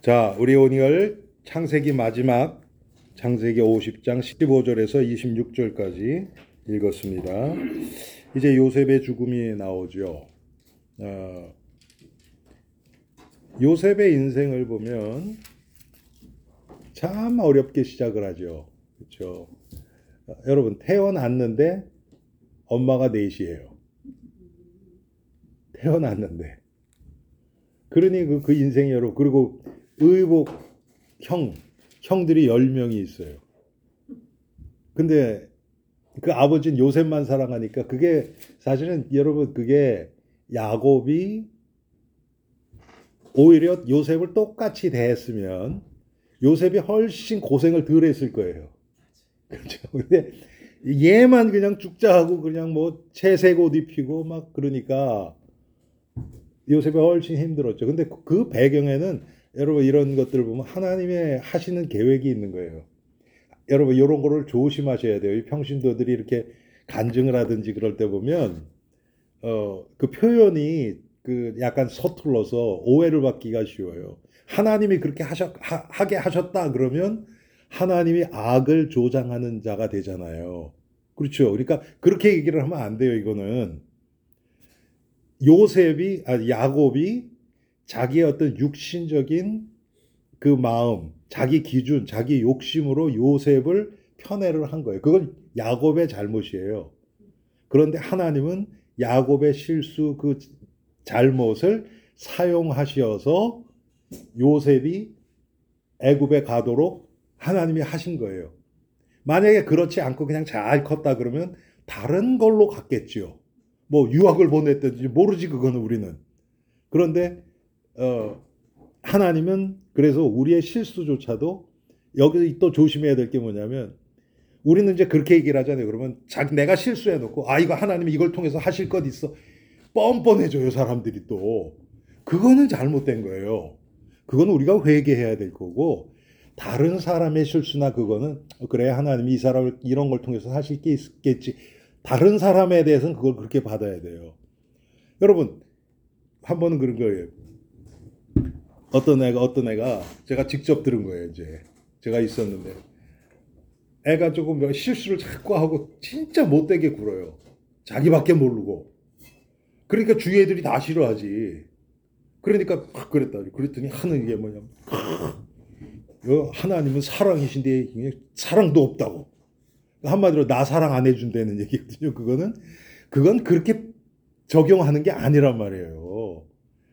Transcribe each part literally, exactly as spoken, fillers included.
자, 우리 오늘 창세기 마지막 창세기 오십 장 십오 절에서 이십육 절까지 읽었습니다. 이제 요셉의 죽음이 나오죠. 어, 요셉의 인생을 보면 참 어렵게 시작을 하죠. 그렇죠? 어, 여러분 태어났는데 엄마가 넷이에요. 태어났는데. 그러니 그, 그 인생이 여러분 그리고 의복 형 형들이 열 명이 있어요. 근데 그 아버지는 요셉만 사랑하니까 그게 사실은 여러분 그게 야곱이 오히려 요셉을 똑같이 대했으면 요셉이 훨씬 고생을 덜 했을 거예요. 그렇죠. 근데 얘만 그냥 죽자 하고 그냥 뭐 채색 옷 입히고 막 그러니까 요셉이 훨씬 힘들었죠. 근데 그 배경에는 여러분 이런 것들을 보면 하나님의 하시는 계획이 있는 거예요. 여러분 이런 거를 조심하셔야 돼요. 이 평신도들이 이렇게 간증을 하든지 그럴 때 보면 어, 그 표현이 그 약간 서툴러서 오해를 받기가 쉬워요. 하나님이 그렇게 하셨, 하, 하게 하셨다 그러면 하나님이 악을 조장하는 자가 되잖아요. 그렇죠. 그러니까 그렇게 얘기를 하면 안 돼요. 이거는 요셉이 아 야곱이 자기의 어떤 육신적인 그 마음, 자기 기준, 자기 욕심으로 요셉을 편애를 한 거예요. 그건 야곱의 잘못이에요. 그런데 하나님은 야곱의 실수 그 잘못을 사용하셔서 요셉이 애굽에 가도록 하나님이 하신 거예요. 만약에 그렇지 않고 그냥 잘 컸다 그러면 다른 걸로 갔겠죠. 뭐 유학을 보냈든지 모르지 그거는 우리는. 그런데 어, 하나님은 그래서 우리의 실수조차도 여기서 또 조심해야 될 게 뭐냐면 우리는 이제 그렇게 얘기를 하잖아요. 그러면 자기 내가 실수해놓고 아 이거 하나님이 이걸 통해서 하실 것 있어 뻔뻔해져요 사람들이 또. 그거는 잘못된 거예요. 그거는 우리가 회개해야 될 거고 다른 사람의 실수나 그거는 그래 하나님이 이 사람을 이런 걸 통해서 하실 게 있겠지. 다른 사람에 대해서는 그걸 그렇게 받아야 돼요. 여러분 한 번은 그런 거예요. 어떤 애가 어떤 애가 제가 직접 들은 거예요. 이제 제가 있었는데 애가 조금 실수를 자꾸 하고 진짜 못되게 굴어요. 자기밖에 모르고. 그러니까 주위 애들이 다 싫어하지. 그러니까 막 그랬다. 그랬더니 하는 게 뭐냐면 하나님은 사랑이신데 사랑도 없다고. 한마디로 나 사랑 안 해준다는 얘기거든요. 그거는 그건 그렇게 적용하는 게 아니란 말이에요.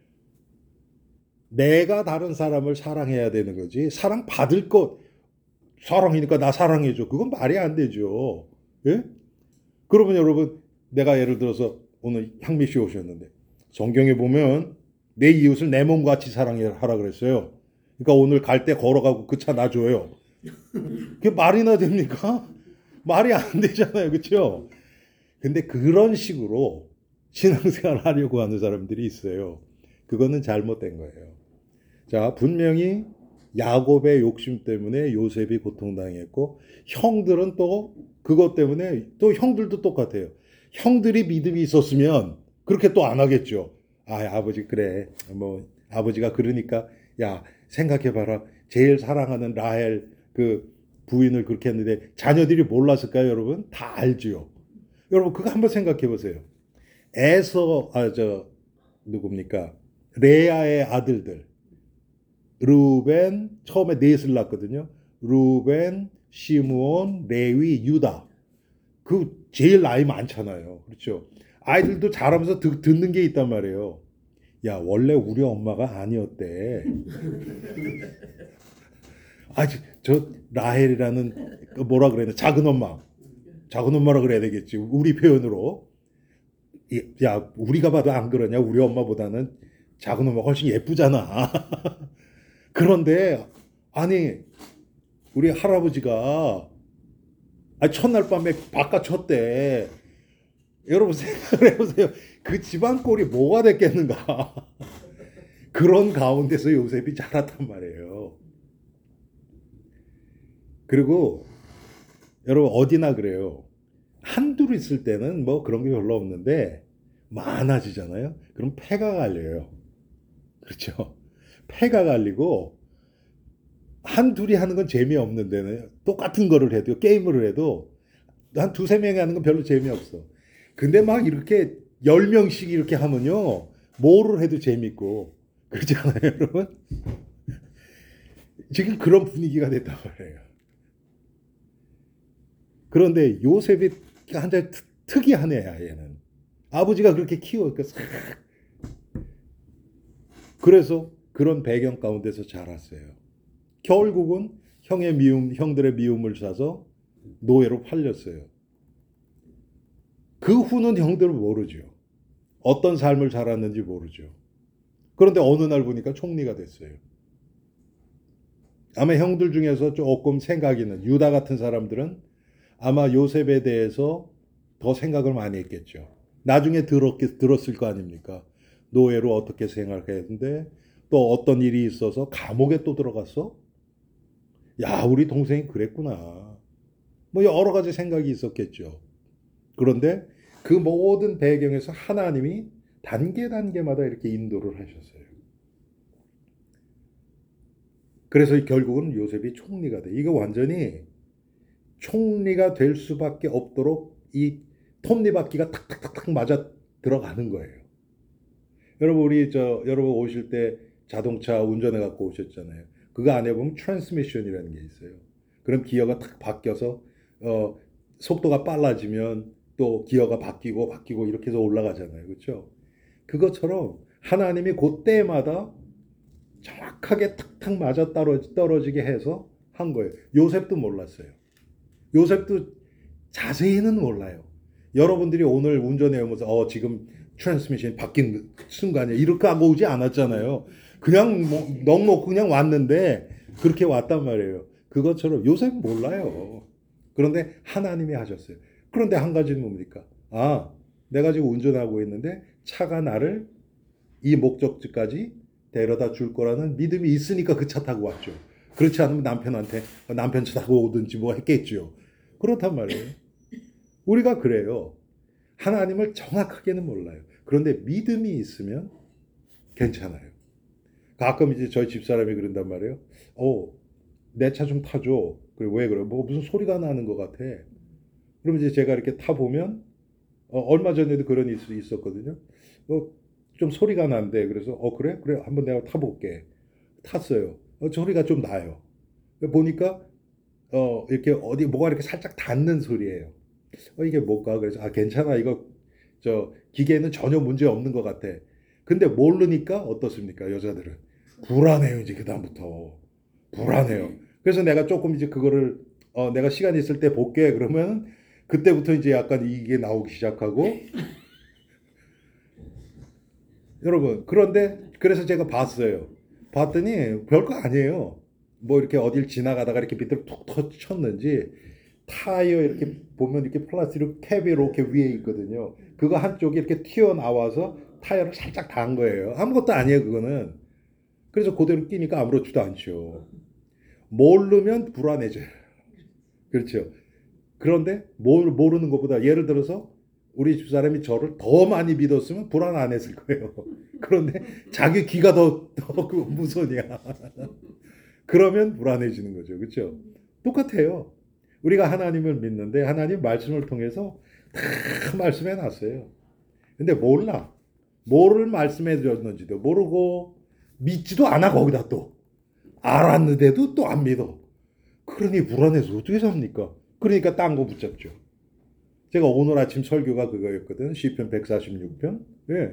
내가 다른 사람을 사랑해야 되는 거지. 사랑 받을 것 사랑이니까 나 사랑해줘. 그건 말이 안 되죠. 예? 그러면 여러분 내가 예를 들어서 오늘 향미 씨 오셨는데 성경에 보면 내 이웃을 내 몸과 같이 사랑하라 그랬어요. 그러니까 오늘 갈 때 걸어가고 그 차 놔줘요. 그게 말이나 됩니까? 말이 안 되잖아요. 그렇죠? 근데 그런 식으로 신앙생활 하려고 하는 사람들이 있어요. 그거는 잘못된 거예요. 자, 분명히 야곱의 욕심 때문에 요셉이 고통당했고 형들은 또 그것 때문에 또 형들도 똑같아요. 형들이 믿음이 있었으면 그렇게 또 안 하겠죠. 아, 아버지 그래. 뭐 아버지가 그러니까 야, 생각해 봐라. 제일 사랑하는 라헬 그 부인을 그렇게 했는데 자녀들이 몰랐을까요, 여러분? 다 알지요. 여러분 그거 한번 생각해 보세요. 에서 아 저 누굽니까? 레아의 아들들. 르우벤 처음에 넷을 낳았거든요. 르우벤, 시므온, 레위, 유다. 그 제일 나이 많잖아요. 그렇죠? 아이들도 자라면서 듣, 듣는 게 있단 말이에요. 야, 원래 우리 엄마가 아니었대. 아, 저 라헬이라는 그 뭐라 그래야 되나? 작은 엄마. 작은 엄마라 그래야 되겠지. 우리 표현으로. 야, 우리가 봐도 안 그러냐? 우리 엄마보다는 작은 엄마가 훨씬 예쁘잖아. 그런데 아니 우리 할아버지가 아니, 첫날 밤에 바깥 쳤대. 여러분 생각을 해보세요. 그 집안 꼴이 뭐가 됐겠는가. 그런 가운데서 요셉이 자랐단 말이에요. 그리고 여러분 어디나 그래요. 한둘 있을 때는 뭐 그런 게 별로 없는데 많아지잖아요. 그럼 폐가 갈려요. 그렇죠. 폐가 갈리고 한 둘이 하는 건 재미없는데 똑같은 거를 해도 게임을 해도 한 두세 명이 하는 건 별로 재미없어. 근데 막 이렇게 열 명씩 이렇게 하면요. 뭐를 해도 재밌고 그렇잖아요, 여러분? 지금 그런 분위기가 됐단 말이에요. 그런데 요셉이 한자 특이한 애야, 얘는. 아버지가 그렇게 키워니까 그래서 그런 배경 가운데서 자랐어요. 결국은 형의 미움, 형들의 미움을 사서 노예로 팔렸어요. 그 후는 형들은 모르죠. 어떤 삶을 살았는지 모르죠. 그런데 어느 날 보니까 총리가 됐어요. 아마 형들 중에서 조금 생각 있는 유다 같은 사람들은 아마 요셉에 대해서 더 생각을 많이 했겠죠. 나중에 들었, 들었을 거 아닙니까? 노예로 어떻게 생각했는데 또 어떤 일이 있어서 감옥에 또 들어갔어? 야, 우리 동생이 그랬구나. 뭐 여러 가지 생각이 있었겠죠. 그런데 그 모든 배경에서 하나님이 단계 단계마다 이렇게 인도를 하셨어요. 그래서 결국은 요셉이 총리가 돼. 이거 완전히 총리가 될 수밖에 없도록 이 톱니바퀴가 탁탁탁탁 맞아 들어가는 거예요. 여러분 우리 저 여러분 오실 때 자동차 운전해 갖고 오셨잖아요. 그거 안에 보면 트랜스미션이라는 게 있어요. 그럼 기어가 탁 바뀌어서 어, 속도가 빨라지면 또 기어가 바뀌고 바뀌고 이렇게 해서 올라가잖아요. 그렇죠? 그것처럼 하나님이 그때마다 정확하게 탁탁 맞아 떨어지게 해서 한 거예요. 요셉도 몰랐어요. 요셉도 자세히는 몰라요. 여러분들이 오늘 운전해 오면서 어 지금 트랜스미션이 바뀐 순간에 이렇게 하고 오지 않았잖아요. 그냥 뭐 넉넉 그냥 왔는데 그렇게 왔단 말이에요. 그것처럼 요셉은 몰라요. 그런데 하나님이 하셨어요. 그런데 한 가지는 뭡니까? 아, 내가 지금 운전하고 있는데 차가 나를 이 목적지까지 데려다 줄 거라는 믿음이 있으니까 그 차 타고 왔죠. 그렇지 않으면 남편한테 남편 차 타고 오든지 뭐 했겠죠. 그렇단 말이에요. 우리가 그래요. 하나님을 정확하게는 몰라요. 그런데 믿음이 있으면 괜찮아요. 가끔 이제 저희 집사람이 그런단 말이에요. 어, 내 차 좀 타줘. 그래, 왜 그래? 뭐 무슨 소리가 나는 것 같아. 그럼 이제 제가 이렇게 타보면, 어, 얼마 전에도 그런 일이 있었거든요. 어, 좀 소리가 난대. 그래서, 어, 그래? 그래. 한번 내가 타볼게. 탔어요. 어, 소리가 좀 나요. 보니까, 어, 이렇게 어디, 뭐가 이렇게 살짝 닿는 소리예요. 어, 이게 뭘까? 그래서, 아, 괜찮아. 이거, 저, 기계는 전혀 문제 없는 것 같아. 근데 모르니까 어떻습니까? 여자들은. 불안해요, 이제 그다음부터. 불안해요. 그래서 내가 조금 이제 그거를, 어, 내가 시간 있을 때 볼게. 그러면, 그때부터 이제 약간 이게 나오기 시작하고. 여러분, 그런데, 그래서 제가 봤어요. 봤더니 별거 아니에요. 뭐 이렇게 어딜 지나가다가 이렇게 밑으로 툭 터쳤는지, 타이어 이렇게 보면 이렇게 플라스틱 캡이 이렇게 위에 있거든요. 그거 한쪽이 이렇게 튀어나와서 타이어를 살짝 닿은 거예요. 아무것도 아니에요, 그거는. 그래서 그대로 끼니까 아무렇지도 않죠. 모르면 불안해져요. 그렇죠. 그런데 모르는 것보다 예를 들어서 우리 집사람이 저를 더 많이 믿었으면 불안 안 했을 거예요. 그런데 자기 귀가 더, 더 그 무선이야. 그러면 불안해지는 거죠. 그렇죠? 똑같아요. 우리가 하나님을 믿는데 하나님 말씀을 통해서 다 말씀해 놨어요. 근데 몰라. 뭐를 말씀해 줬는지도 모르고 믿지도 않아 거기다 또. 알았는데도 또 안 믿어. 그러니 불안해서 어떻게 삽니까? 그러니까 딴 거 붙잡죠. 제가 오늘 아침 설교가 그거였거든. 시편 백사십육 편. 예.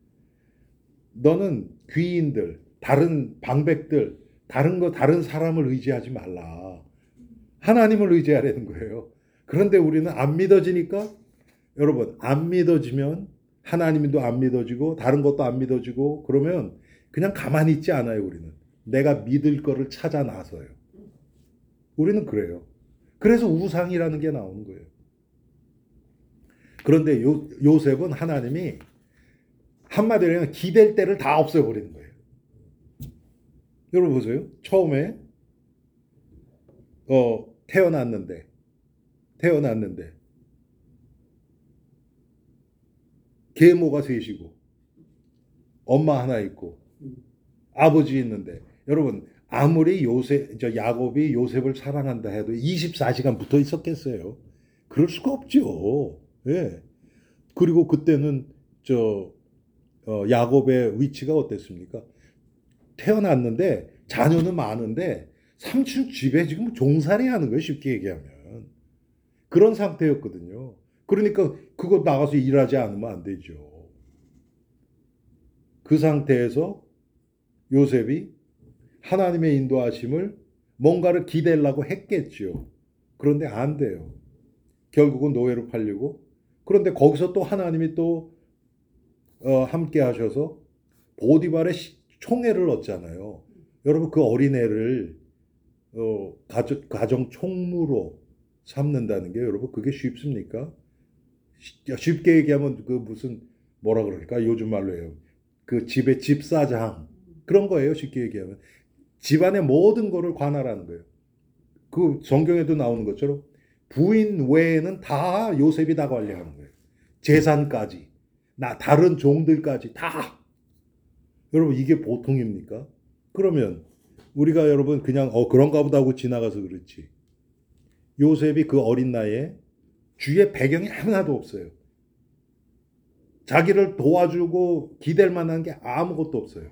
너는 귀인들, 다른 방백들, 다른 거 다른 사람을 의지하지 말라. 하나님을 의지하라는 거예요. 그런데 우리는 안 믿어지니까 여러분 안 믿어지면 하나님도 안 믿어지고 다른 것도 안 믿어지고 그러면 그냥 가만히 있지 않아요. 우리는 내가 믿을 거를 찾아 나서요. 우리는 그래요. 그래서 우상이라는 게 나오는 거예요. 그런데 요, 요셉은 하나님이 한마디로 하면 기댈 때를 다 없애버리는 거예요. 여러분 보세요. 처음에 어, 태어났는데 태어났는데 계모가 셋이고 엄마 하나 있고 아버지 있는데 여러분 아무리 요셉, 저 야곱이 요셉을 사랑한다 해도 이십사 시간 붙어 있었겠어요? 그럴 수가 없죠. 예. 그리고 그때는 저 어, 야곱의 위치가 어땠습니까? 태어났는데 자녀는 많은데 삼촌 집에 지금 종살이 하는 거예요. 쉽게 얘기하면. 그런 상태였거든요. 그러니까 그거 나가서 일하지 않으면 안 되죠. 그 상태에서 요셉이 하나님의 인도하심을 뭔가를 기대려고 했겠죠. 그런데 안 돼요. 결국은 노예로 팔리고, 그런데 거기서 또 하나님이 또 어, 함께 하셔서 보디발의 총애를 얻잖아요. 여러분 그 어린애를 어, 가정, 가정 총무로 삼는다는 게 여러분 그게 쉽습니까? 쉽게 얘기하면 그 무슨 뭐라 그럴까 요즘 말로 해요. 그 집의 집사장 그런 거예요. 쉽게 얘기하면 집안의 모든 거를 관할하는 거예요. 그 성경에도 나오는 것처럼 부인 외에는 다 요셉이 다 관리하는 거예요. 재산까지 나 다른 종들까지 다. 여러분 이게 보통입니까? 그러면 우리가 여러분 그냥 어 그런가 보다 하고 지나가서 그렇지. 요셉이 그 어린 나이에 주위에 배경이 하나도 없어요. 자기를 도와주고 기댈 만한 게 아무것도 없어요.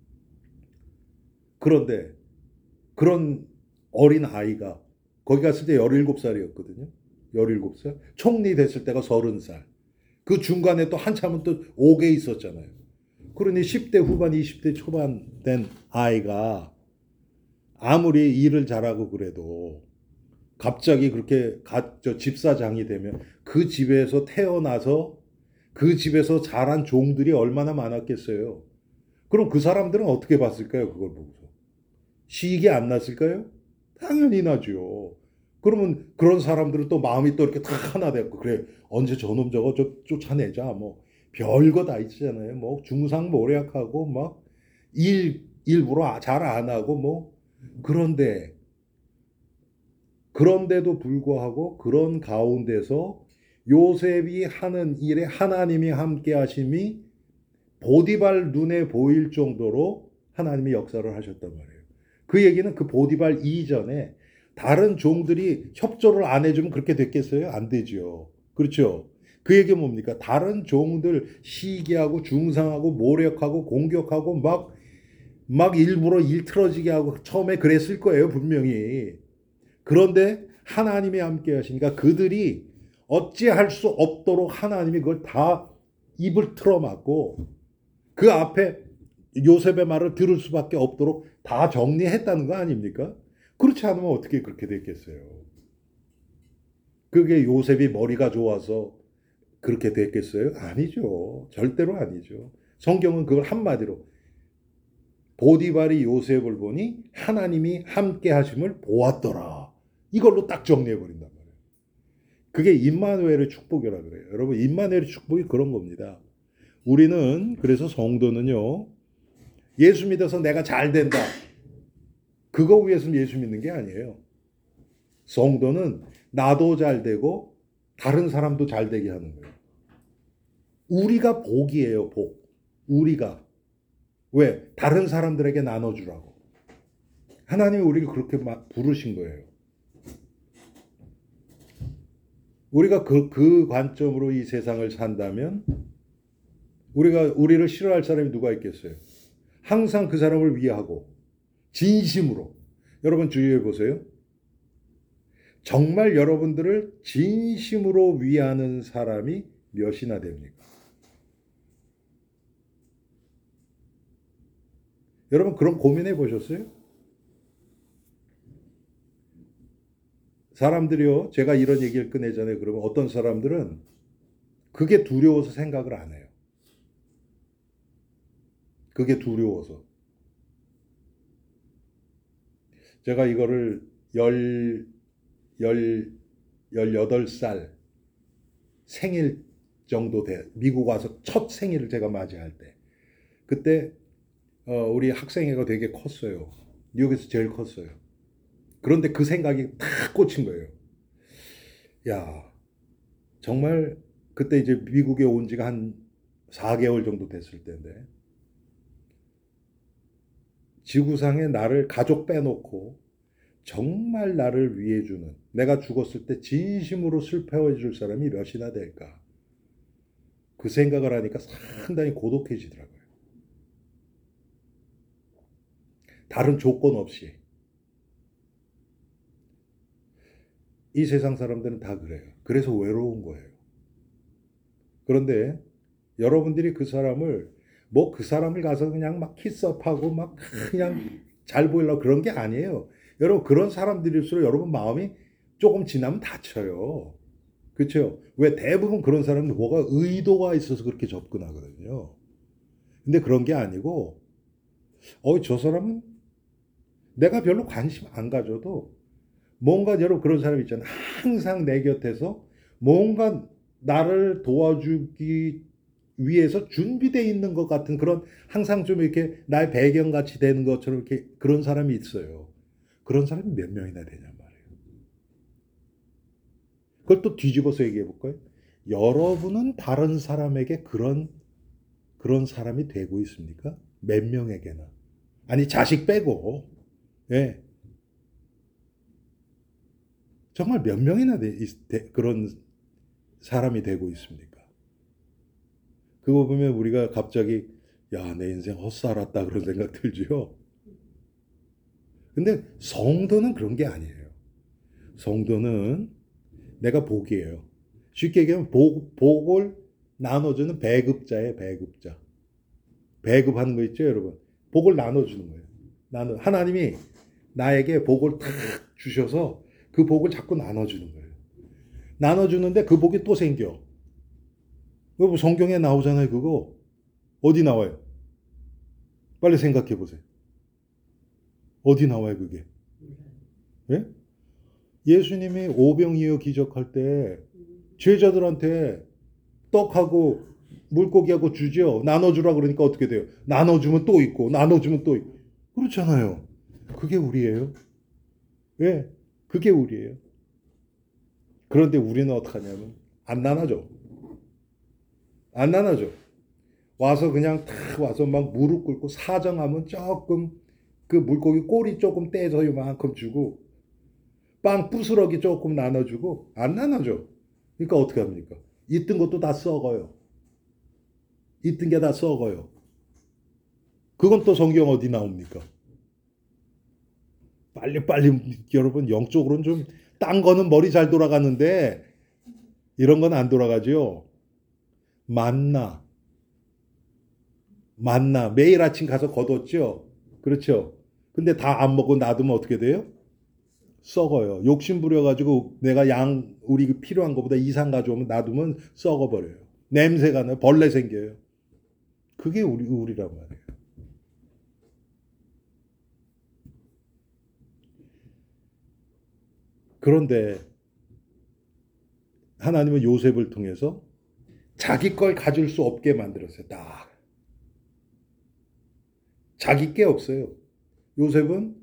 그런데 그런 어린 아이가 거기 갔을 때 열일곱 살이었거든요. 열일곱 살. 총리 됐을 때가 서른 살. 그 중간에 또 한참은 또 옥에 있었잖아요. 그러니 십 대 후반, 이십 대 초반 된 아이가 아무리 일을 잘하고 그래도 갑자기 그렇게 가, 저 집사장이 되면 그 집에서 태어나서 그 집에서 자란 종들이 얼마나 많았겠어요. 그럼 그 사람들은 어떻게 봤을까요? 그걸 보고서. 시익이 안 났을까요? 당연히 나죠. 그러면 그런 사람들은 또 마음이 또 이렇게 탁 하나 되고 그래 언제 저놈 저거 저, 쫓아내자 뭐 별거 다 있잖아요. 뭐 중상모략하고 막 일 일부러 잘 안 하고 뭐 그런데 그런데도 불구하고 그런 가운데서 요셉이 하는 일에 하나님이 함께 하심이 보디발 눈에 보일 정도로 하나님이 역사를 하셨단 말이에요. 그 얘기는 그 보디발 이전에 다른 종들이 협조를 안 해주면 그렇게 됐겠어요? 안 되죠. 그렇죠? 그 얘기 뭡니까? 다른 종들 시기하고 중상하고 모략하고 공격하고 막, 막 일부러 일 틀어지게 하고 처음에 그랬을 거예요, 분명히. 그런데 하나님이 함께 하시니까 그들이 어찌할 수 없도록 하나님이 그걸 다 입을 틀어막고 그 앞에 요셉의 말을 들을 수밖에 없도록 다 정리했다는 거 아닙니까? 그렇지 않으면 어떻게 그렇게 됐겠어요? 그게 요셉이 머리가 좋아서 그렇게 됐겠어요? 아니죠. 절대로 아니죠. 성경은 그걸 한마디로 보디발이 요셉을 보니 하나님이 함께 하심을 보았더라. 이걸로 딱 정리해 버린단 말이에요. 그게 임마누엘의 축복이라 그래요. 여러분 임마누엘의 축복이 그런 겁니다. 우리는 그래서 성도는요. 예수 믿어서 내가 잘 된다. 그거 위해서 예수 믿는 게 아니에요. 성도는 나도 잘 되고 다른 사람도 잘 되게 하는 거예요. 우리가 복이에요, 복. 우리가. 왜? 다른 사람들에게 나눠주라고. 하나님이 우리를 그렇게 막 부르신 거예요. 우리가 그, 그 관점으로 이 세상을 산다면 우리가, 우리를 싫어할 사람이 누가 있겠어요? 항상 그 사람을 위하고 진심으로. 여러분 주의해 보세요. 정말 여러분들을 진심으로 위하는 사람이 몇이나 됩니까? 여러분 그런 고민해 보셨어요? 사람들이요. 제가 이런 얘기를 꺼내잖아요. 그러면 어떤 사람들은 그게 두려워서 생각을 안 해요. 그게 두려워서. 제가 이거를 열, 열, 열여덟 살 생일 정도 돼. 미국 와서 첫 생일을 제가 맞이할 때. 그때, 어, 우리 학생회가 되게 컸어요. 뉴욕에서 제일 컸어요. 그런데 그 생각이 탁 꽂힌 거예요. 야, 정말 그때 이제 미국에 온 지가 한 사 개월 정도 됐을 때인데, 지구상에 나를 가족 빼놓고 정말 나를 위해 주는, 내가 죽었을 때 진심으로 슬퍼해 줄 사람이 몇이나 될까? 그 생각을 하니까 상당히 고독해지더라고요. 다른 조건 없이. 이 세상 사람들은 다 그래요. 그래서 외로운 거예요. 그런데 여러분들이 그 사람을, 뭐 그 사람을 가서 그냥 막 키스업하고 막 그냥 잘 보이려고 그런 게 아니에요. 여러분, 그런 사람들일수록 여러분 마음이 조금 지나면 다쳐요. 그렇죠? 왜 대부분 그런 사람은 뭐가 의도가 있어서 그렇게 접근하거든요. 근데 그런 게 아니고, 어, 저 사람은 내가 별로 관심 안 가져도 뭔가, 여러분 그런 사람 있잖아요. 항상 내 곁에서 뭔가 나를 도와주기 위해서 준비되어 있는 것 같은 그런, 항상 좀 이렇게 나의 배경같이 되는 것처럼 이렇게 그런 사람이 있어요. 그런 사람이 몇 명이나 되냔 말이에요. 그걸 또 뒤집어서 얘기해 볼까요? 여러분은 다른 사람에게 그런 그런 사람이 되고 있습니까? 몇 명에게나. 아니, 자식 빼고. 예. 정말 몇 명이나 되, 되, 그런 사람이 되고 있습니까? 그거 보면 우리가 갑자기, 야, 내 인생 헛살았다 그런 생각 들죠. 근데 성도는 그런 게 아니에요. 성도는 내가 복이에요. 쉽게 얘기하면 복, 복을 나눠주는 배급자예요, 배급자. 배급하는 거 있죠, 여러분? 복을 나눠주는 거예요. 나눠, 하나님이 나에게 복을 탁 주셔서 그 복을 자꾸 나눠주는 거예요. 나눠주는데 그 복이 또 생겨. 그거 성경에 나오잖아요, 그거. 어디 나와요? 빨리 생각해 보세요. 어디 나와요, 그게? 예? 예수님이 오병이어 기적할 때 제자들한테 떡하고 물고기하고 주죠. 나눠주라 그러니까 어떻게 돼요? 나눠주면 또 있고, 나눠주면 또 있고. 그렇잖아요. 그게 우리예요. 예, 그게 우리예요. 그런데 우리는 어떡하냐면, 안 나눠줘. 안 나눠줘. 와서 그냥 탁 와서 막 무릎 꿇고 사정하면 조금, 그 물고기 꼬리 조금 떼서 요만큼 주고, 빵 부스러기 조금 나눠주고, 안 나눠줘. 그러니까 어떻게 합니까? 있던 것도 다 썩어요. 있던 게 다 썩어요. 그건 또 성경 어디 나옵니까? 빨리빨리, 여러분, 영적으로는 좀, 딴 거는 머리 잘 돌아가는데 이런 건 안 돌아가죠. 만나, 만나 매일 아침 가서 거뒀죠. 그렇죠. 근데 다 안 먹고 놔두면 어떻게 돼요? 썩어요. 욕심 부려가지고 내가 양, 우리 필요한 것보다 이상 가져오면 놔두면 썩어버려요. 냄새가 나요. 벌레 생겨요. 그게 우리, 우리란 말이에요. 그런데 하나님은 요셉을 통해서 자기 걸 가질 수 없게 만들었어요. 딱. 자기 게 없어요. 요셉은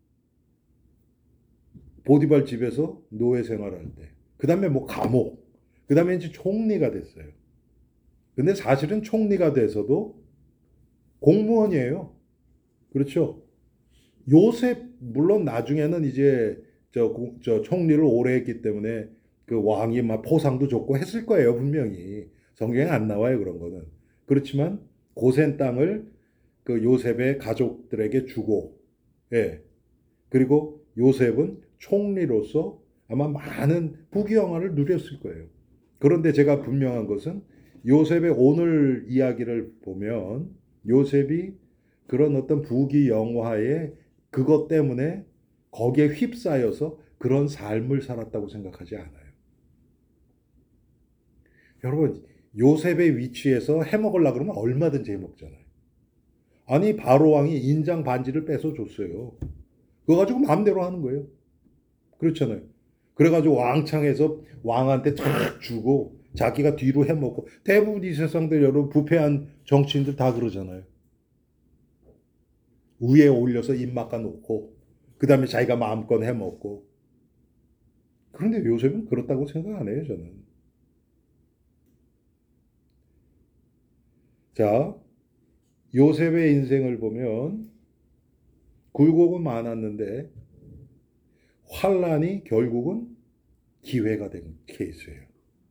보디발 집에서 노예 생활할 때, 그 다음에 뭐 감옥, 그 다음에 이제 총리가 됐어요. 근데 사실은 총리가 돼서도 공무원이에요. 그렇죠? 요셉, 물론 나중에는 이제 저, 저 총리를 오래 했기 때문에 그 왕이 막 포상도 줬고 했을 거예요, 분명히. 성경에 안 나와요, 그런 거는. 그렇지만 고센 땅을 그 요셉의 가족들에게 주고, 예. 그리고 요셉은 총리로서 아마 많은 부귀영화를 누렸을 거예요. 그런데 제가 분명한 것은 요셉의 오늘 이야기를 보면 요셉이 그런 어떤 부귀영화의 그것 때문에 거기에 휩싸여서 그런 삶을 살았다고 생각하지 않아요. 여러분, 요셉의 위치에서 해먹으려고 그러면 얼마든지 해먹잖아요. 아니, 바로 왕이 인장 반지를 뺏어 줬어요. 그거 가지고 마음대로 하는 거예요. 그렇잖아요. 그래가지고 왕창에서 왕한테 탁 주고 자기가 뒤로 해먹고, 대부분 이 세상들 여러분 부패한 정치인들 다 그러잖아요. 위에 올려서 입 막아 놓고 그 다음에 자기가 마음껏 해먹고. 그런데 요셉은 그렇다고 생각 안 해요, 저는. 자, 요셉의 인생을 보면 굴곡은 많았는데 환란이 결국은 기회가 된 케이스예요.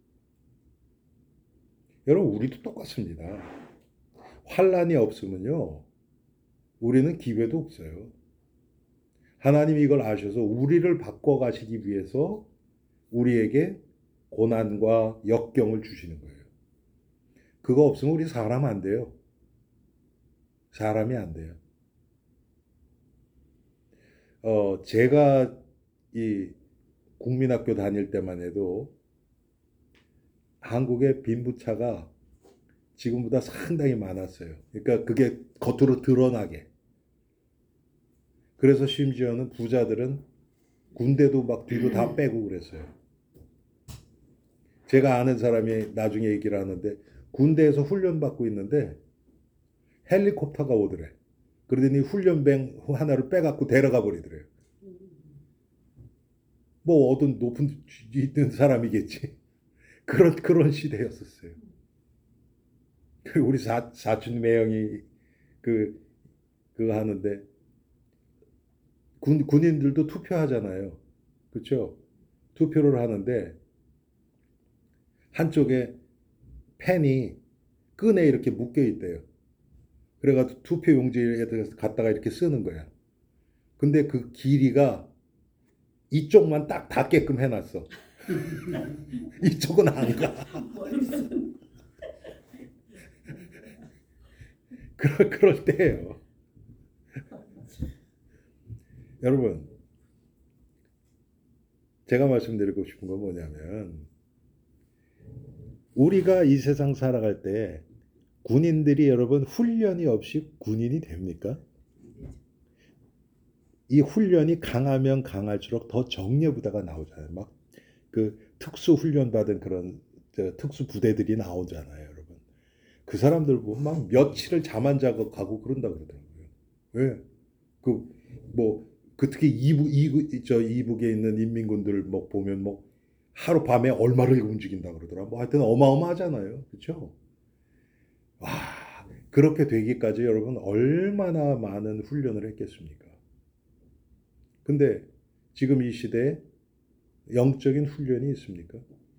여러분, 우리도 똑같습니다. 환란이 없으면요, 우리는 기회도 없어요. 하나님이 이걸 아셔서 우리를 바꿔가시기 위해서 우리에게 고난과 역경을 주시는 거예요. 그거 없으면 우리 사람 안 돼요. 사람이 안 돼요. 어, 제가 이 국민학교 다닐 때만 해도 한국의 빈부차가 지금보다 상당히 많았어요. 그러니까 그게 겉으로 드러나게. 그래서 심지어는 부자들은 군대도 막 뒤로 다 빼고 그랬어요. 제가 아는 사람이 나중에 얘기를 하는데 군대에서 훈련받고 있는데 헬리콥터가 오더래. 그러더니 훈련병 하나를 빼갖고 데려가 버리더래요. 뭐 어떤 높은 있는 사람이겠지. 그런 그런 시대였었어요. 우리 사, 사촌 매형이 그 그거 하는데 군 군인들도 투표하잖아요. 그렇죠? 투표를 하는데 한쪽에 펜이 끈에 이렇게 묶여 있대요. 그래가지고 투표 용지에 갖다가 이렇게 쓰는 거야. 근데 그 길이가 이쪽만 딱 닿게끔 해놨어. 이쪽은 안 가. 그럴, 그럴 때예요. 여러분, 제가 말씀드리고 싶은 건 뭐냐면 우리가 이 세상 살아갈 때 군인들이 여러분 훈련이 없이 군인이 됩니까? 이 훈련이 강하면 강할수록 더 정예부대가 나오잖아요. 막 그 특수 훈련 받은 그런 특수 부대들이 나오잖아요, 여러분. 그 사람들 보면 막 며칠을 잠 안 자고 가고 그런다 그러더라고요. 왜? 그 뭐 그 특히 이북 이북 저 이북에 있는 인민군들 뭐 보면 뭐 하루 밤에 얼마를 움직인다 그러더라. 뭐 하여튼 어마어마하잖아요, 그렇죠? 와, 그렇게 되기까지 여러분 얼마나 많은 훈련을 했겠습니까? 근데 지금 이 시대에 영적인 훈련이 있습니까?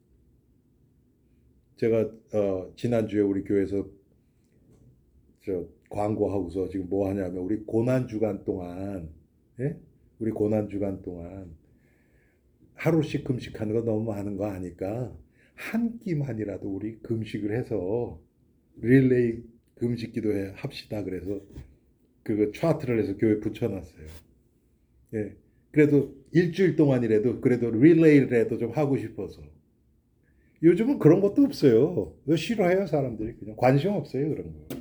제가 어, 지난주에 우리 교회에서 저 광고하고서 지금 뭐 하냐면 우리 고난 주간 동안, 예? 우리 고난 주간 동안 하루씩 금식하는 거 너무 많은 거 아니까 한 끼만이라도 우리 금식을 해서 릴레이 금식 기도회 합시다. 그래서 그거 차트를 해서 교회에 붙여놨어요. 예. 그래도 일주일 동안이라도 그래도 릴레이라도 좀 하고 싶어서. 요즘은 그런 것도 없어요. 싫어해요, 사람들이. 그냥 관심 없어요, 그런 거.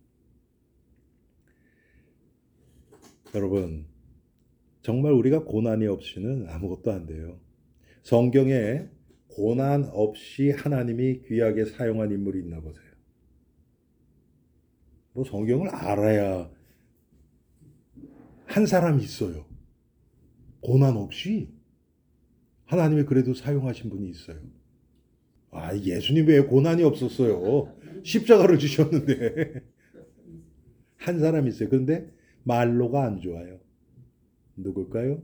여러분, 정말 우리가 고난이 없이는 아무것도 안 돼요. 성경에 고난 없이 하나님이 귀하게 사용한 인물이 있나 보세요. 뭐 성경을 알아야 한 사람이 있어요. 고난 없이 하나님이 그래도 사용하신 분이 있어요. 아, 예수님 왜 고난이 없었어요? 십자가를 지셨는데. 한 사람이 있어요. 그런데 말로가 안 좋아요. 누굴까요?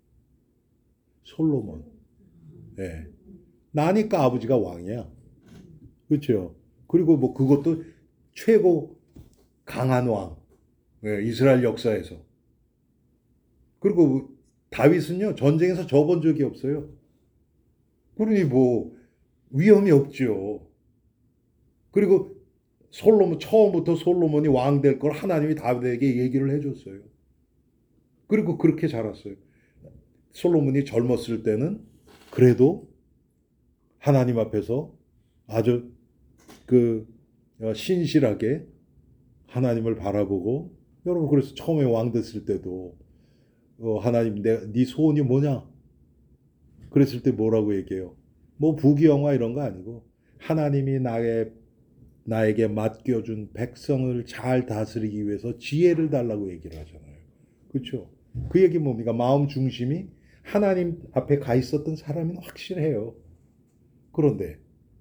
솔로몬. 네. 나니까 아버지가 왕이야. 그렇죠? 그리고 뭐 그것도 최고 강한 왕. 네, 이스라엘 역사에서. 그리고 다윗은요, 전쟁에서 져본 적이 없어요. 그러니 뭐 위험이 없죠. 그리고 솔로몬, 처음부터 솔로몬이 왕 될 걸 하나님이 다윗에게 얘기를 해줬어요. 그리고 그렇게 자랐어요. 솔로몬이 젊었을 때는 그래도 하나님 앞에서 아주 그 신실하게 하나님을 바라보고, 여러분 그래서 처음에 왕 됐을 때도 어, 하나님 내, 네 소원이 뭐냐? 그랬을 때 뭐라고 얘기해요? 뭐 부귀영화 이런 거 아니고 하나님이 나의 나에게 맡겨준 백성을 잘 다스리기 위해서 지혜를 달라고 얘기를 하잖아요. 그렇죠? 그 얘기 뭡니까? 마음 중심이 하나님 앞에 가 있었던 사람은 확실해요. 그런데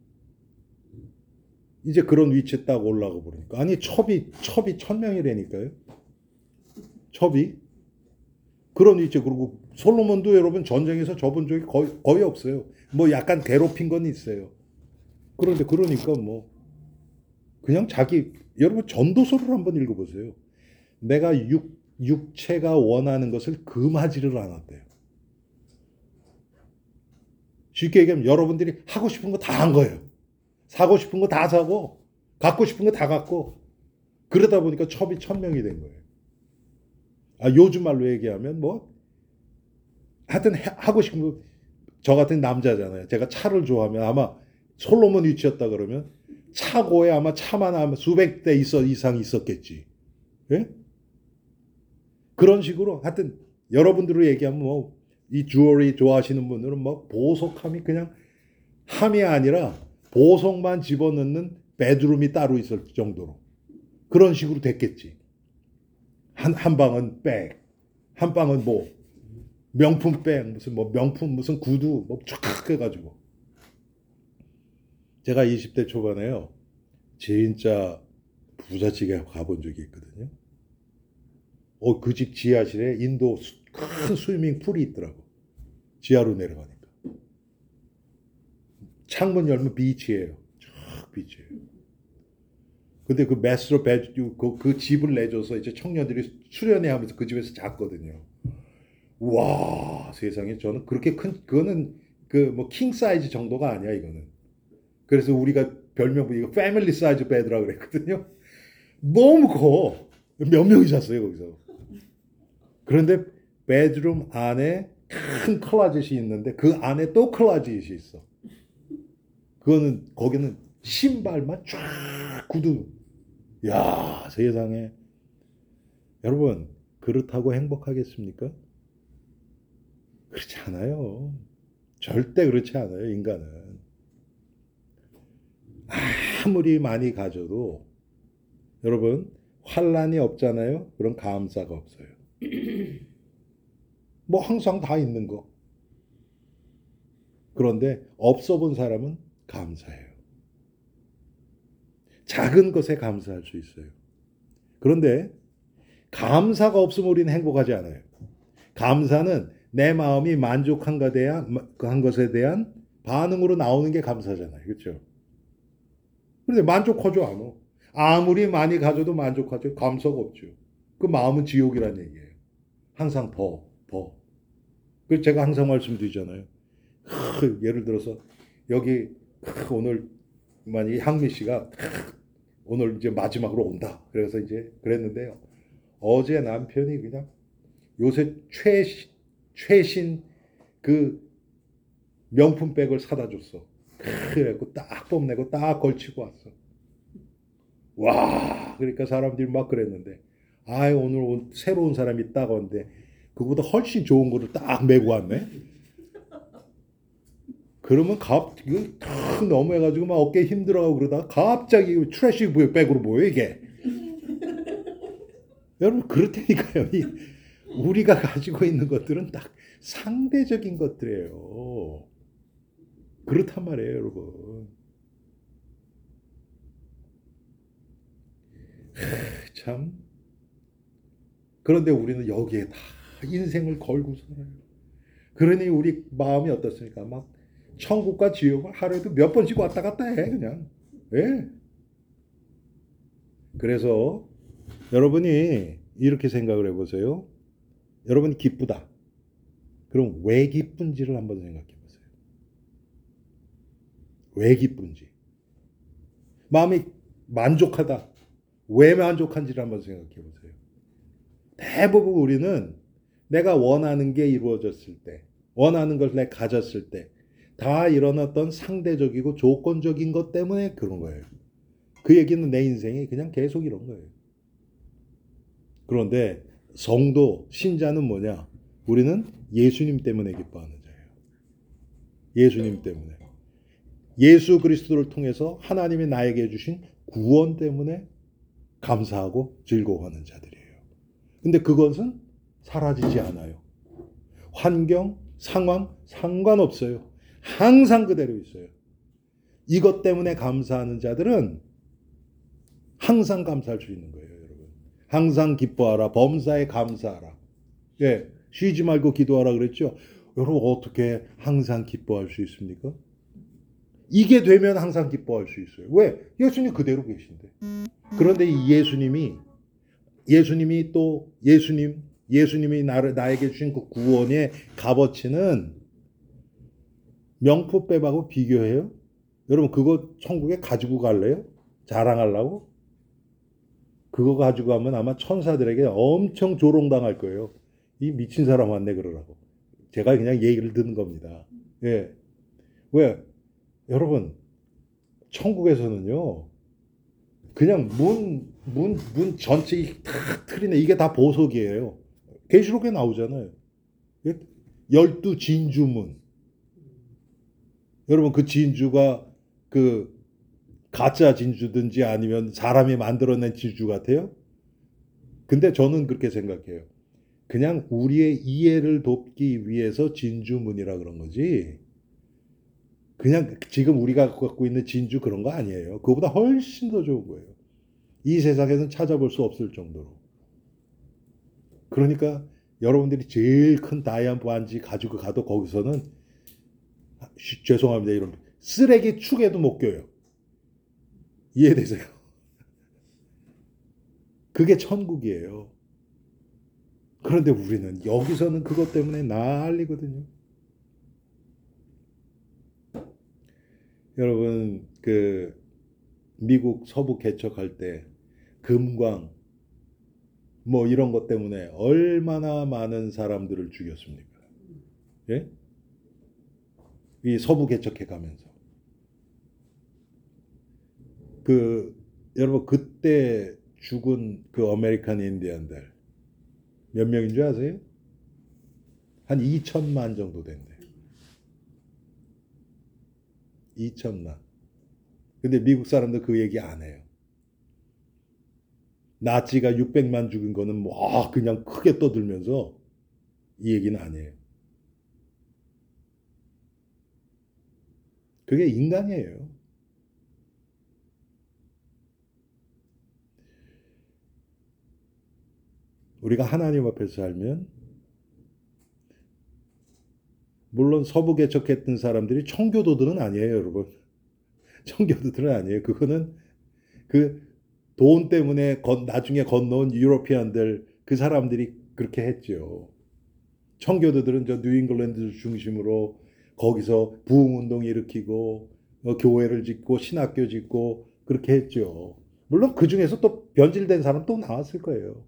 이제 그런 위치에 딱 올라가 버리니까, 아니 첩이 첩이 천 명이라니까요. 첩이 그런 있죠. 그리고 솔로몬도 여러분 전쟁에서 접은 적이 거의, 거의 없어요. 뭐 약간 괴롭힌 건 있어요. 그런데 그러니까 뭐 그냥 자기 여러분 전도서를 한번 읽어보세요. 내가 육, 육체가 원하는 것을 금하지를 않았대요. 쉽게 얘기하면 여러분들이 하고 싶은 거 다 한 거예요. 사고 싶은 거 다 사고 갖고 싶은 거 다 갖고 그러다 보니까 첩이 천명이 된 거예요. 아, 요즘 말로 얘기하면 뭐 하여튼 해, 하고 싶은 거 저 같은 남자잖아요. 제가 차를 좋아하면 아마 솔로몬 위치였다 그러면 차고에 아마 차만 아마 수백 대 있어 이상 있었겠지. 예? 그런 식으로 하여튼 여러분들로 얘기하면 뭐 이 주얼리 좋아하시는 분들은 뭐 보석함이 그냥 함이 아니라 보석만 집어넣는 베드룸이 따로 있을 정도로 그런 식으로 됐겠지. 한, 한 방은 백, 한 방은 뭐 명품 백, 무슨 뭐 명품 무슨 구두 뭐 쫙 해가지고. 제가 이십 대 초반에요. 진짜 부잣집에 가본 적이 있거든요. 어, 그 집 지하실에 인도 수, 큰 스위밍 풀이 있더라고. 지하로 내려가니까. 창문 열면 비치예요. 쫙 비치예요. 근데 그 메스로 배, 그, 그 집을 내줘서 이제 청년들이 수련회 하면서 그 집에서 잤거든요. 와, 세상에 저는 그렇게 큰, 그거는 그 뭐 킹 사이즈 정도가 아니야, 이거는. 그래서 우리가 별명, 이거 패밀리 사이즈 베드라고 그랬거든요. 너무 커. 몇 명이 잤어요, 거기서. 그런데 베드룸 안에 큰 클라젯이 있는데 그 안에 또 클라젯이 있어. 그거는 거기는 신발만 쫙 구두. 야, 세상에. 여러분, 그렇다고 행복하겠습니까? 그렇지 않아요. 절대 그렇지 않아요, 인간은. 아무리 많이 가져도 여러분, 환란이 없잖아요. 그런 감사가 없어요. 뭐 항상 다 있는 거. 그런데 없어 본 사람은 감사해요. 작은 것에 감사할 수 있어요. 그런데 감사가 없으면 우리는 행복하지 않아요. 감사는 내 마음이 만족한 것에 대한, 한 것에 대한 반응으로 나오는 게 감사잖아요. 그렇죠? 그런데 만족하지 않아. 아무리 많이 가져도 만족하죠. 감사가 없죠. 그 마음은 지옥이란 얘기예요. 항상 더, 더. 그래서 제가 항상 말씀드리잖아요. 예를 들어서 여기 오늘 만약에 향미 씨가 오늘 이제 마지막으로 온다. 그래서 이제 그랬는데요. 어제 남편이 그냥 요새 최신, 최신 그 명품백을 사다 줬어. 그래갖고 딱 뽐내고 딱 걸치고 왔어. 와, 그러니까 사람들이 막 그랬는데, 아, 오늘 온, 새로운 사람이 딱 왔는데, 그거보다 훨씬 좋은 거를 딱 메고 왔네? 그러면 갑자기 탁 넘어해가지고 막 어깨 힘들어하고 그러다가 갑자기 트래시 백으로 보여, 이게. 여러분, 그렇다니까요. 우리가 가지고 있는 것들은 딱 상대적인 것들이에요. 그렇단 말이에요, 여러분. 참. 그런데 우리는 여기에 다 인생을 걸고 살아요. 그러니 우리 마음이 어떻습니까? 막 천국과 지옥을 하루에도 몇 번씩 왔다 갔다 해, 그냥. 예. 그래서 여러분이 이렇게 생각을 해보세요. 여러분이 기쁘다. 그럼 왜 기쁜지를 한번 생각해 보세요. 왜 기쁜지. 마음이 만족하다. 왜 만족한지를 한번 생각해 보세요. 대부분 우리는 내가 원하는 게 이루어졌을 때, 원하는 걸 내가 가졌을 때, 다 일어났던 상대적이고 조건적인 것 때문에 그런 거예요. 그 얘기는 내 인생이 그냥 계속 이런 거예요. 그런데 성도, 신자는 뭐냐? 우리는 예수님 때문에 기뻐하는 자예요. 예수님 때문에. 예수 그리스도를 통해서 하나님이 나에게 주신 구원 때문에 감사하고 즐거워하는 자들이에요. 근데 그것은 사라지지 않아요. 환경, 상황 상관없어요. 항상 그대로 있어요. 이것 때문에 감사하는 자들은 항상 감사할 수 있는 거예요, 여러분. 항상 기뻐하라. 범사에 감사하라. 예. 쉬지 말고 기도하라 그랬죠. 여러분 어떻게 항상 기뻐할 수 있습니까? 이게 되면 항상 기뻐할 수 있어요. 왜? 예수님 그대로 계신데. 그런데 이 예수님이 예수님이 또 예수님 예수님이 나를 나에게 주신 그 구원의 값어치는 명품백하고 비교해요? 여러분 그거 천국에 가지고 갈래요? 자랑하려고? 그거 가지고 가면 아마 천사들에게 엄청 조롱당할 거예요. 이 미친 사람 왔네 그러라고. 제가 그냥 얘기를 듣는 겁니다. 예. 왜? 여러분 천국에서는요. 그냥 문, 문, 문 전체 탁 트리네. 이게 다 보석이에요. 계시록에 나오잖아요. 열두 진주문. 여러분 그 진주가 그 가짜 진주든지 아니면 사람이 만들어낸 진주 같아요? 근데 저는 그렇게 생각해요. 그냥 우리의 이해를 돕기 위해서 진주문이라 그런 거지. 그냥 지금 우리가 갖고 있는 진주 그런 거 아니에요. 그거보다 훨씬 더 좋은 거예요. 이 세상에서는 찾아볼 수 없을 정도로. 그러니까 여러분들이 제일 큰 다이아몬드 반지 가지고 가도 거기서는 쉬, 죄송합니다. 이런 쓰레기 축에도 못 껴요. 이해되세요? 그게 천국이에요. 그런데 우리는 여기서는 그것 때문에 난리거든요. 여러분 그 미국 서부 개척할 때 금광 뭐 이런 것 때문에 얼마나 많은 사람들을 죽였습니까? 예? 이 서부 개척해 가면서 그 여러분 그때 죽은 그 아메리칸 인디언들 몇 명인 줄 아세요? 한 이천만 정도 된대. 이천만. 근데 미국 사람들 그 얘기 안 해요. 나치가 육백만 죽인 거는 뭐 그냥 크게 떠들면서 이 얘기는 안 해요. 그게 인간이에요. 우리가 하나님 앞에서 살면 물론 서부 개척했던 사람들이 청교도들은 아니에요, 여러분. 청교도들은 아니에요. 그거는 그 돈 때문에 건, 나중에 건너온 유로피안들 그 사람들이 그렇게 했죠. 청교도들은 저 뉴잉글랜드 중심으로 거기서 부흥운동 일으키고 어, 교회를 짓고 신학교 짓고 그렇게 했죠. 물론 그 중에서 또 변질된 사람 또 나왔을 거예요.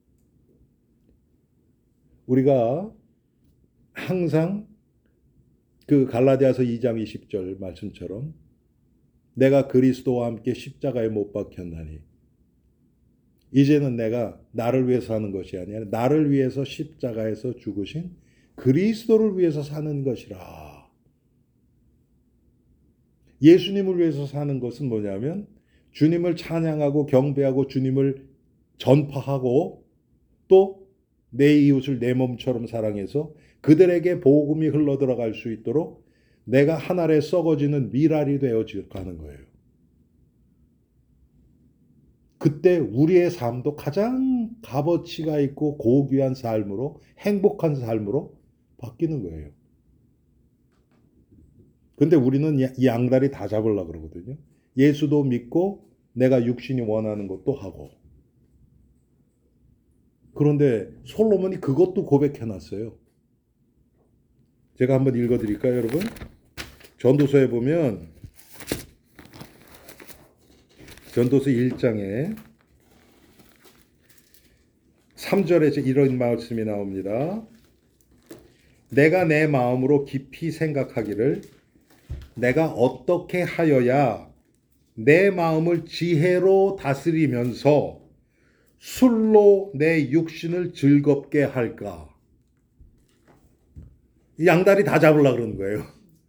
우리가 항상 그 갈라디아서 이 장 이십 절 말씀처럼 내가 그리스도와 함께 십자가에 못 박혔나니 이제는 내가 나를 위해서 사는 것이 아니라 나를 위해서 십자가에서 죽으신 그리스도를 위해서 사는 것이라. 예수님을 위해서 사는 것은 뭐냐면 주님을 찬양하고 경배하고 주님을 전파하고 또 내 이웃을 내 몸처럼 사랑해서 그들에게 복음이 흘러들어갈 수 있도록 내가 하늘에 썩어지는 미랄이 되어지고 가는 거예요. 그때 우리의 삶도 가장 값어치가 있고 고귀한 삶으로 행복한 삶으로 바뀌는 거예요. 근데 우리는 이 양다리 다 잡으려고 그러거든요. 예수도 믿고 내가 육신이 원하는 것도 하고. 그런데 솔로몬이 그것도 고백해놨어요. 제가 한번 읽어드릴까요, 여러분? 전도서에 보면 전도서 일 장에 삼 절에 이런 말씀이 나옵니다. 내가 내 마음으로 깊이 생각하기를 내가 어떻게 하여야 내 마음을 지혜로 다스리면서 술로 내 육신을 즐겁게 할까? 양다리 다 잡으려고 그러는 거예요.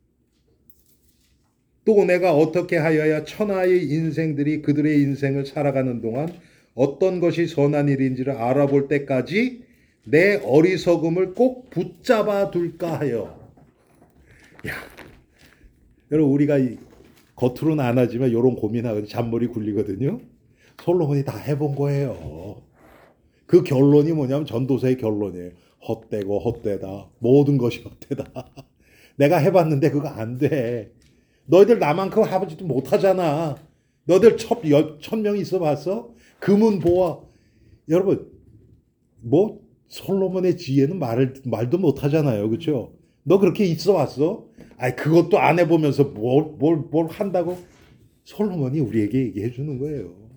또 내가 어떻게 하여야 천하의 인생들이 그들의 인생을 살아가는 동안 어떤 것이 선한 일인지를 알아볼 때까지 내 어리석음을 꼭 붙잡아 둘까 하여. 야, 여러분 우리가 겉으로는 안 하지만 이런 고민하거든요. 잔머리 굴리거든요. 솔로몬이 다 해본 거예요. 그 결론이 뭐냐면 전도서의 결론이에요. 헛되고 헛되다. 모든 것이 헛되다. 내가 해봤는데 그거 안 돼. 너희들 나만큼 아버지도 못하잖아. 너희들 천, 천 명 있어 봤어? 금은 보아. 여러분, 뭐 솔로몬의 지혜는 말을, 말도 못하잖아요. 그렇죠? 너 그렇게 있어 봤어? 아이, 그것도 안 해보면서 뭘, 뭘, 뭘 한다고? 솔로몬이 우리에게 얘기해 주는 거예요.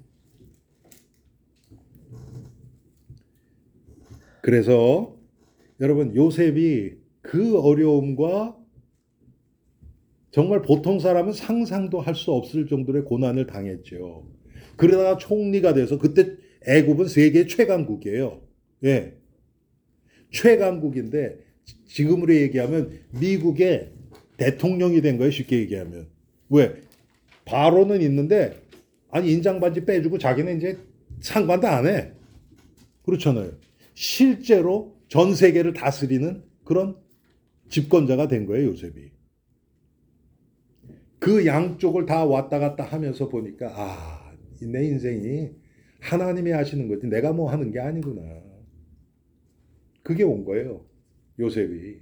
그래서 여러분, 요셉이 그 어려움과 정말 보통 사람은 상상도 할 수 없을 정도의 고난을 당했죠. 그러다가 총리가 돼서 그때 애굽은 세계 최강국이에요. 예. 최강국인데 지금으로 얘기하면 미국의 대통령이 된 거예요. 쉽게 얘기하면. 왜? 바로는 있는데 아니 인장반지 빼주고 자기는 이제 상관도 안 해. 그렇잖아요. 실제로 전 세계를 다스리는 그런 집권자가 된 거예요. 요셉이. 그 양쪽을 다 왔다 갔다 하면서 보니까 아, 내 인생이 하나님이 하시는 거지 내가 뭐 하는 게 아니구나. 그게 온 거예요. 요셉이.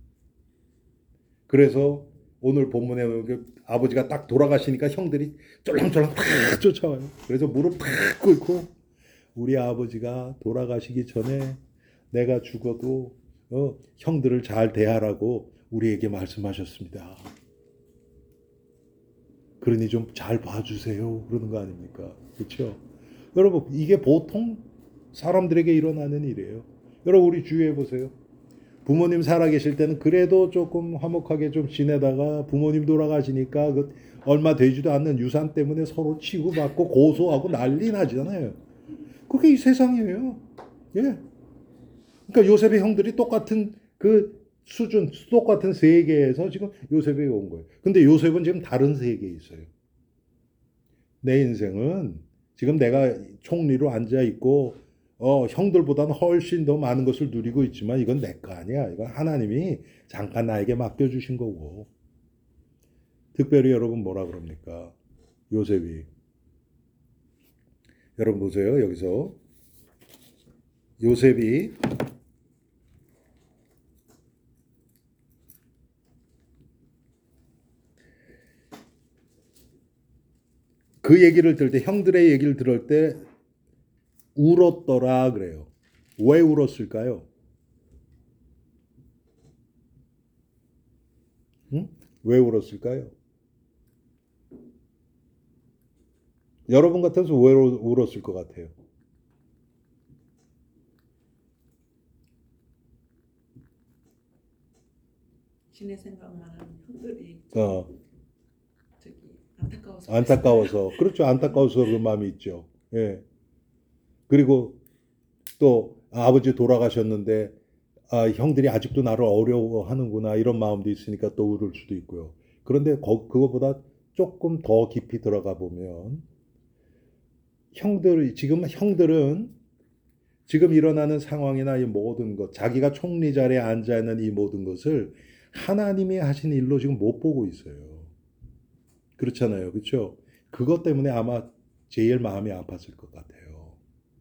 그래서 오늘 본문에 아버지가 딱 돌아가시니까 형들이 쫄랑쫄랑 탁 쫓아와요. 그래서 무릎 탁 꿇고 우리 아버지가 돌아가시기 전에 내가 죽어도 어, 형들을 잘 대하라고 우리에게 말씀하셨습니다. 그러니 좀 잘 봐주세요. 그러는 거 아닙니까? 그렇죠? 여러분, 이게 보통 사람들에게 일어나는 일이에요. 여러분, 우리 주위에 보세요. 부모님 살아계실 때는 그래도 조금 화목하게 좀 지내다가 부모님 돌아가시니까 그 얼마 되지도 않는 유산 때문에 서로 치고받고 고소하고 난리 나잖아요. 그게 이 세상이에요. 예. 그러니까 요셉의 형들이 똑같은 그 수준, 똑같은 세계에서 지금 요셉이 온 거예요. 근데 요셉은 지금 다른 세계에 있어요. 내 인생은 지금 내가 총리로 앉아 있고 어, 형들보다는 훨씬 더 많은 것을 누리고 있지만 이건 내 거 아니야. 이건 하나님이 잠깐 나에게 맡겨주신 거고. 특별히 여러분 뭐라 그럽니까? 요셉이. 여러분 보세요. 여기서 요셉이 그 얘기를 들을 때 형들의 얘기를 들을 때 울었더라 그래요. 왜 울었을까요? 응? 왜 울었을까요? 여러분 같아서 왜 울었을 것 같아요? 신의 생각만 하는 형들이 어, 저기 안타까워서 안타까워서. 그렇죠. 안타까워서 그런 마음이 있죠. 예. 그리고 또 아버지 돌아가셨는데 아, 형들이 아직도 나를 어려워하는구나 이런 마음도 있으니까 또 울을 수도 있고요. 그런데 거, 그거보다 조금 더 깊이 들어가 보면 형들 지금 형들은 지금 일어나는 상황이나 이 모든 것, 자기가 총리 자리에 앉아 있는 이 모든 것을 하나님이 하신 일로 지금 못 보고 있어요. 그렇잖아요. 그렇죠? 그것 때문에 아마 제일 마음이 아팠을 것 같아요.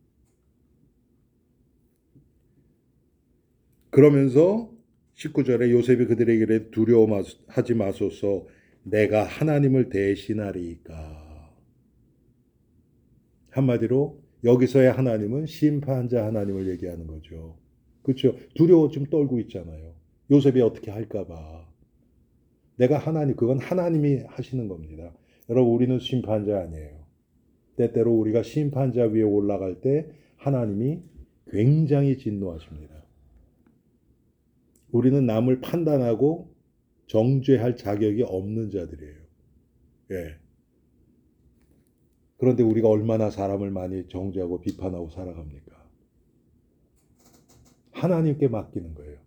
그러면서 십구 절에 요셉이 그들에게 두려워하지 마소서 내가 하나님을 대신하리이까. 한마디로 여기서의 하나님은 심판자 하나님을 얘기하는 거죠. 그렇죠? 두려워 좀 떨고 있잖아요. 요셉이 어떻게 할까 봐. 내가 하나님, 그건 하나님이 하시는 겁니다. 여러분, 우리는 심판자 아니에요. 때때로 우리가 심판자 위에 올라갈 때 하나님이 굉장히 진노하십니다. 우리는 남을 판단하고 정죄할 자격이 없는 자들이에요. 예. 그런데 우리가 얼마나 사람을 많이 정죄하고 비판하고 살아갑니까? 하나님께 맡기는 거예요.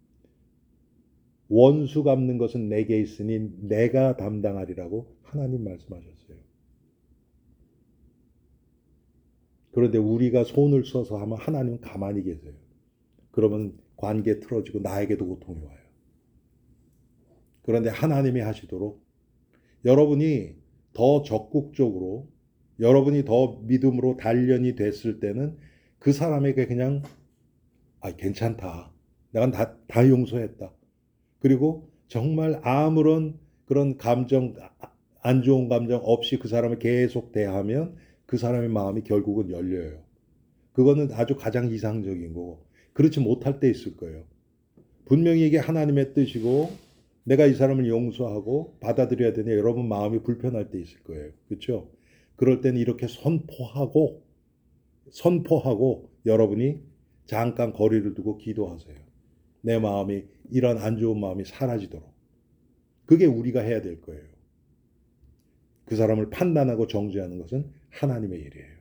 원수 갚는 것은 내게 있으니 내가 담당하리라고 하나님 말씀하셨어요. 그런데 우리가 손을 써서 하면 하나님은 가만히 계세요. 그러면 관계 틀어지고 나에게도 고통이 와요. 그런데 하나님이 하시도록 여러분이 더 적극적으로 여러분이 더 믿음으로 단련이 됐을 때는 그 사람에게 그냥 아 괜찮다. 내가 다, 다 용서했다. 그리고 정말 아무런 그런 감정, 안 좋은 감정 없이 그 사람을 계속 대하면 그 사람의 마음이 결국은 열려요. 그거는 아주 가장 이상적인 거고, 그렇지 못할 때 있을 거예요. 분명히 이게 하나님의 뜻이고 내가 이 사람을 용서하고 받아들여야 되니 여러분 마음이 불편할 때 있을 거예요. 그렇죠? 그럴 때는 이렇게 선포하고 선포하고 여러분이 잠깐 거리를 두고 기도하세요. 내 마음이 이런 안 좋은 마음이 사라지도록. 그게 우리가 해야 될 거예요. 그 사람을 판단하고 정죄하는 것은 하나님의 일이에요.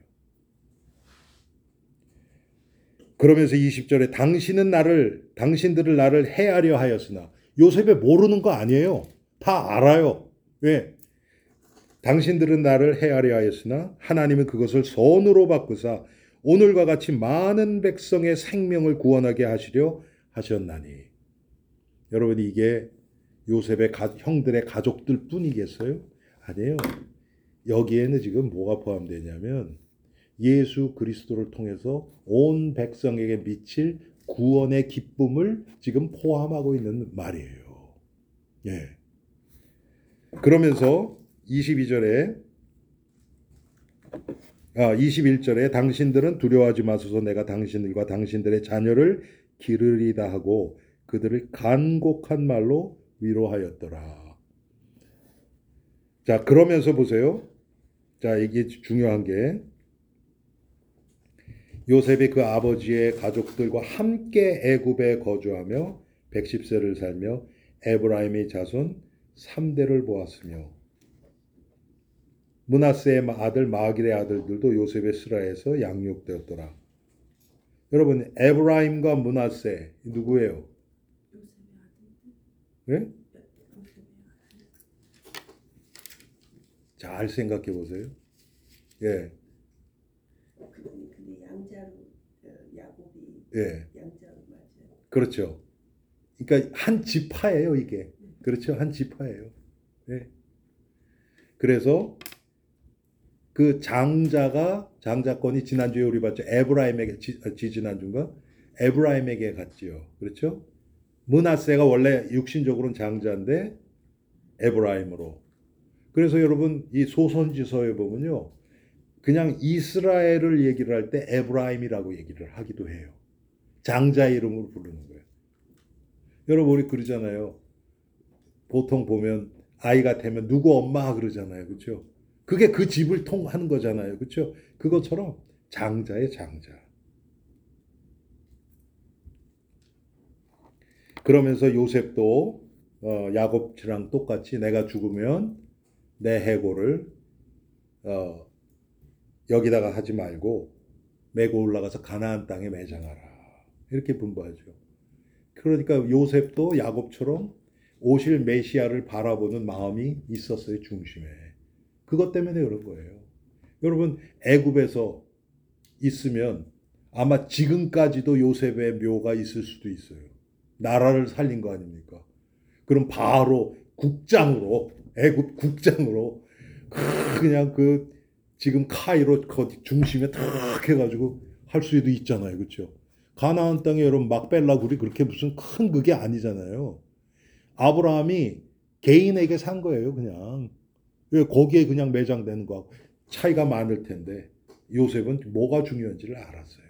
그러면서 이십 절에 당신은 나를 당신들을 나를 해하려 하였으나 요셉이 모르는 거 아니에요. 다 알아요. 왜? 당신들은 나를 해하려 하였으나 하나님은 그것을 선으로 바꾸사 오늘과 같이 많은 백성의 생명을 구원하게 하시려 하셨나니. 여러분 이게 요셉의 가, 형들의 가족들 뿐이겠어요? 아니에요. 여기에는 지금 뭐가 포함되냐면 예수 그리스도를 통해서 온 백성에게 미칠 구원의 기쁨을 지금 포함하고 있는 말이에요. 예. 그러면서 이십이 절에 아, 이십일 절에 당신들은 두려워하지 마소서 내가 당신들과 당신들의 자녀를 기르리다 하고 그들을 간곡한 말로 위로하였더라. 자, 그러면서 보세요. 자, 이게 중요한 게 요셉이 그 아버지의 가족들과 함께 애굽에 거주하며 백십 세를 살며 에브라임의 자손 삼 대를 보았으며 므낫세의 아들 마길의 아들들도 요셉의 스라에서 양육되었더라. 여러분 에브라임과 므낫세 누구예요? 네? 잘 생각해 보세요. 예. 근데 양자로 야곱이 예. 양자로 맞아요. 그렇죠. 그러니까 한 지파예요, 이게. 그렇죠. 한 지파예요. 예. 그래서 그 장자가 장자권이 지난주에 우리 봤죠. 에브라임에게 지, 지지난주인가? 에브라임에게 갔지요. 그렇죠? 므낫세가 원래 육신적으로는 장자인데 에브라임으로. 그래서 여러분 이 소선지서에 보면요. 그냥 이스라엘을 얘기를 할 때 에브라임이라고 얘기를 하기도 해요. 장자 이름으로 부르는 거예요. 여러분 우리 그러잖아요. 보통 보면 아이가 되면 누구 엄마 그러잖아요. 그렇죠? 그게 그 집을 통하는 거잖아요. 그렇죠? 그것처럼 장자의 장자. 그러면서 요셉도 어, 야곱이랑 똑같이 내가 죽으면 내 해골을 어, 여기다가 하지 말고 메고 올라가서 가나안 땅에 매장하라. 이렇게 분부하죠. 그러니까 요셉도 야곱처럼 오실 메시아를 바라보는 마음이 있었어요. 중심에. 그것 때문에 그런 거예요. 여러분 애굽에서 있으면 아마 지금까지도 요셉의 묘가 있을 수도 있어요. 나라를 살린 거 아닙니까? 그럼 바로 국장으로 애굽 국장으로 그냥 그 지금 카이로 중심에 탁 해가지고 할 수도 있잖아요. 그렇죠? 가나안 땅에 여러분 막벨라굴이 그렇게 무슨 큰 그게 아니잖아요. 아브라함이 개인에게 산 거예요. 그냥. 왜 거기에 그냥 매장되는 거하고 차이가 많을 텐데 요셉은 뭐가 중요한지를 알았어요.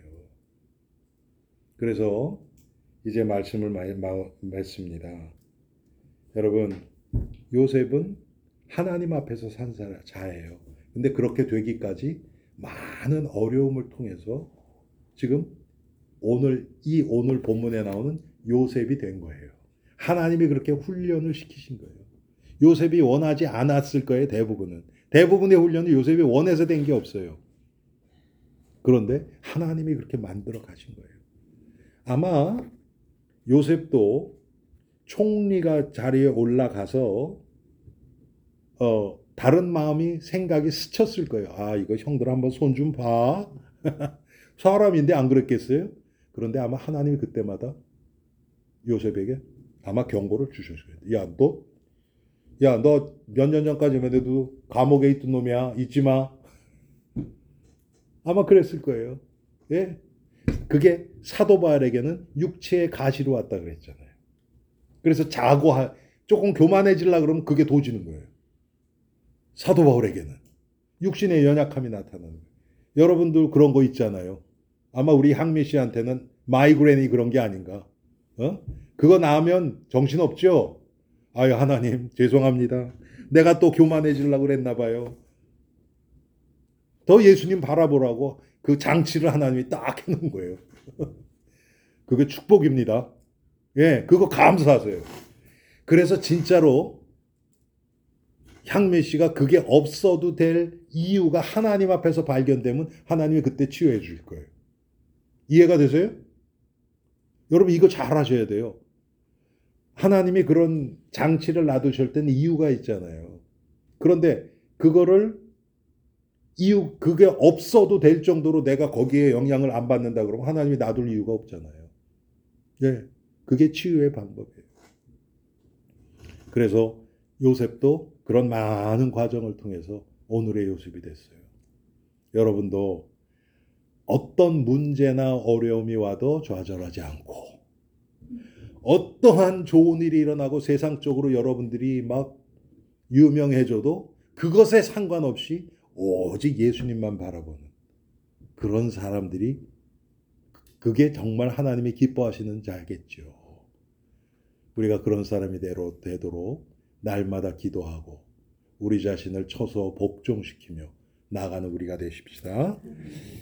그래서 이제 말씀을 맺습니다. 여러분 요셉은 하나님 앞에서 산 자예요. 근데 그렇게 되기까지 많은 어려움을 통해서 지금 오늘 이 오늘 본문에 나오는 요셉이 된 거예요. 하나님이 그렇게 훈련을 시키신 거예요. 요셉이 원하지 않았을 거예요. 대부분은. 대부분의 훈련은 요셉이 원해서 된 게 없어요. 그런데 하나님이 그렇게 만들어 가신 거예요. 아마 요셉도 총리가 자리에 올라가서 어, 다른 마음이 생각이 스쳤을 거예요. 아, 이거 형들 한번 손 좀 봐. 사람인데 안 그랬겠어요? 그런데 아마 하나님이 그때마다 요셉에게 아마 경고를 주셨어요. 야, 너, 야, 너 몇 년 전까지만 해도 감옥에 있던 놈이야. 잊지 마. 아마 그랬을 거예요. 예? 그게 사도 바울에게는 육체의 가시로 왔다 그랬잖아요. 그래서 자고 하, 조금 교만해지려 그러면 그게 도지는 거예요. 사도 바울에게는 육신의 연약함이 나타나는 거예요. 여러분들 그런 거 있잖아요. 아마 우리 향미 씨한테는 마이그레인이 그런 게 아닌가. 어? 그거 나으면 정신없죠? 아유 하나님 죄송합니다. 내가 또 교만해지려고 그랬나 봐요. 더 예수님 바라보라고 그 장치를 하나님이 딱 해놓은 거예요. 그게 축복입니다. 예, 그거 감사하세요. 그래서 진짜로 향미 씨가 그게 없어도 될 이유가 하나님 앞에서 발견되면 하나님이 그때 치유해 주실 거예요. 이해가 되세요? 여러분 이거 잘 하셔야 돼요. 하나님이 그런 장치를 놔두실 때는 이유가 있잖아요. 그런데 그거를 이유 그게 없어도 될 정도로 내가 거기에 영향을 안 받는다 그러면 하나님이 놔둘 이유가 없잖아요. 예, 그게 치유의 방법이에요. 그래서 요셉도 그런 많은 과정을 통해서 오늘의 요셉이 됐어요. 여러분도 어떤 문제나 어려움이 와도 좌절하지 않고 어떠한 좋은 일이 일어나고 세상적으로 여러분들이 막 유명해져도 그것에 상관없이 오직 예수님만 바라보는 그런 사람들이 그게 정말 하나님이 기뻐하시는 자겠죠. 우리가 그런 사람이 되도록 날마다 기도하고 우리 자신을 쳐서 복종시키며 나아가는 우리가 되십시다.